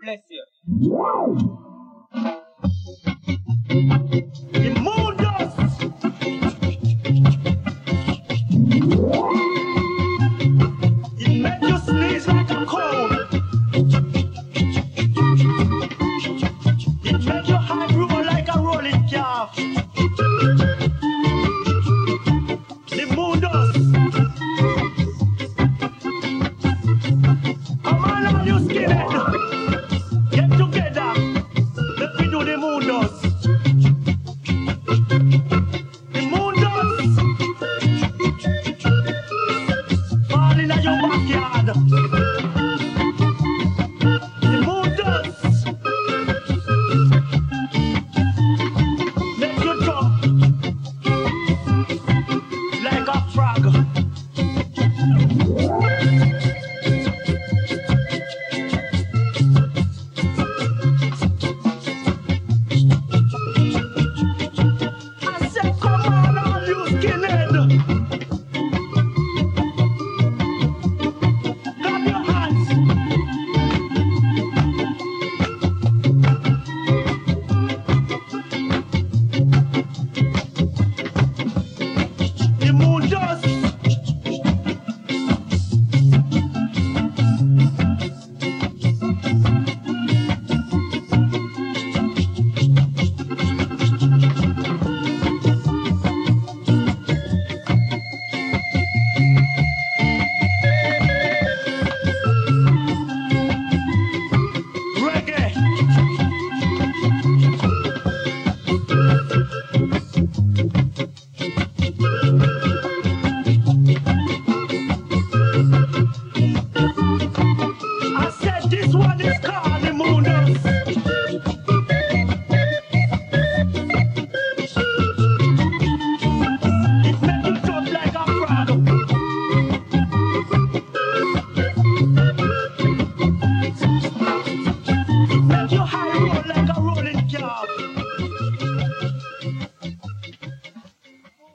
Bless you. The moon dust. It make you sneeze like a cold. It make your heart roll like a rolling calf. The moon dust. Come on, all you skinhead. Get together. Let me do the moon dust. The moon dust. Fall in your backyard. The moon dust.